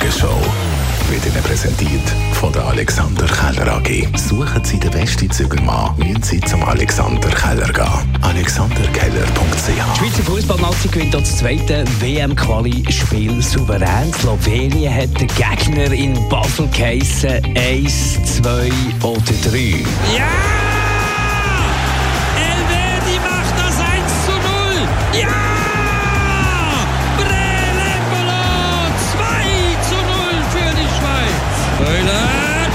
Morgenshow wird Ihnen präsentiert von der Alexander Keller AG. Suchen Sie den besten Zügelmann, müssen Sie zum Alexander Keller gehen. alexanderkeller.ch. Die Schweizer Fußballnazi gewinnt das zweite WM-Quali-Spiel souverän. Slowenien hat den Gegner in Basel geheissen. 1, 2 oder 3. Ja! Elvedi macht das 1:0. Ja! Brelembolo 2:0 für die Schweiz. Höhler,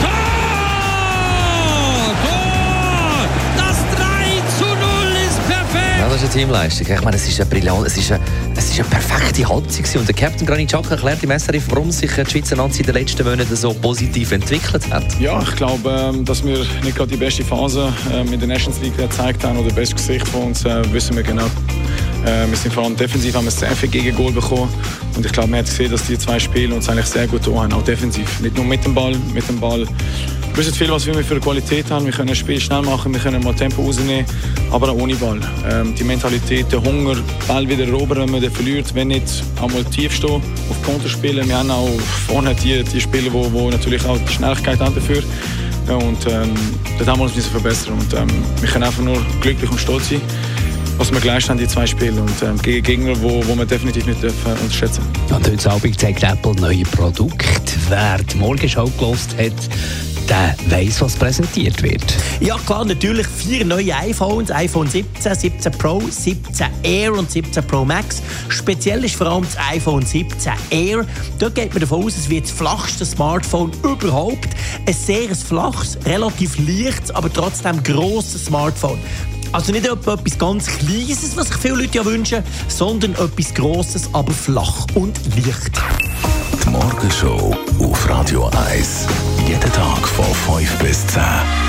Tor! Das 3:0 ist perfekt. Ja, das ist eine Teamleistung. Ich meine, es ist eine perfekte Halbzeit. Und der Captain Granit Xhaka erklärt im SRF, warum sich die Schweizer Nazi in den letzten Monaten so positiv entwickelt hat. Ja, ich glaube, dass wir nicht gerade die beste Phase in der Nations League gezeigt haben oder das beste Gesicht von uns, wissen wir genau. Wir sind vor allem defensiv, haben wir sehr viel Gegengol bekommen. Und ich glaube, man hat gesehen, dass die zwei Spiele uns eigentlich sehr gut haben, auch defensiv. Nicht nur mit dem Ball. Wir wissen viel, was wir für eine Qualität haben. Wir können das Spiel schnell machen, wir können mal Tempo rausnehmen, aber auch ohne Ball. Die Mentalität, der Hunger, Ball wieder erobern, wenn man den verliert, wenn nicht einmal tief stehen, auf Konter spielen. Wir haben auch vorne die Spieler, die natürlich auch die Schnelligkeit haben dafür. Und dort haben wir uns verbessern. Und wir können einfach nur glücklich und stolz sein, was wir geleistet haben, die zwei Spiele. Und gegen Gegner, wo wir definitiv nicht unterschätzen dürfen. Und heute Abend zeigt Apple neue Produkte. Wer die Morgenschau gehört hat, der weiss, was präsentiert wird. Ja klar, natürlich 4 neue iPhones. iPhone 17, 17 Pro, 17 Air und 17 Pro Max. Speziell ist vor allem das iPhone 17 Air. Dort geht man davon aus, es wird das flachste Smartphone überhaupt. Ein sehr flaches, relativ leichtes, aber trotzdem grosses Smartphone. Also nicht etwas ganz Kleines, was sich viele Leute ja wünschen, sondern etwas Grosses, aber flach und leicht. Die Morgenshow auf Radio 1. Jeden Tag von 5 bis 10.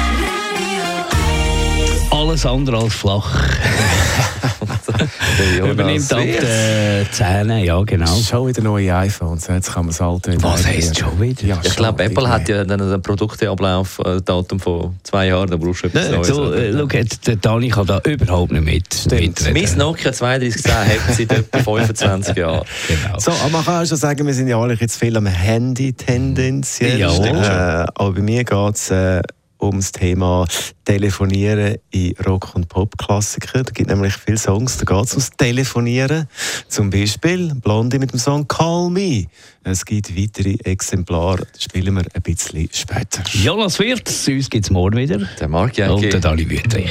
Alles andere als flach. Übernimmt ab den Zähnen, ja genau. Schon wieder neue iPhones, jetzt kann man das alte wieder. Was heisst schon wieder? Ja, Ich glaube, Apple hat ja dann ein Produkteablaufdatum von 2 Jahren, da brauchst du etwas Neues. So, schau, der Dani kann da überhaupt nicht mitreden. Mein Nokia 3210 hat seit etwa 25 Jahren. Genau. So, aber man kann auch schon sagen, wir sind ja alle jetzt viel am Handy tendenziell. Ja. Aber bei mir geht es ums Thema Telefonieren in Rock- und Pop-Klassikern. Da gibt nämlich viele Songs, da geht es ums Telefonieren. Zum Beispiel Blondie mit dem Song «Call Me». Es gibt weitere Exemplare, das spielen wir ein bisschen später. Jonas Wirtz, uns gibt es morgen wieder. Der Marc Jäcki. Und der Dani Wüthrich.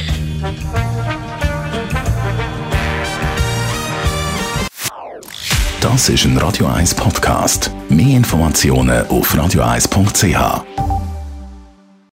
Das ist ein Radio 1 Podcast. Mehr Informationen auf radio1.ch.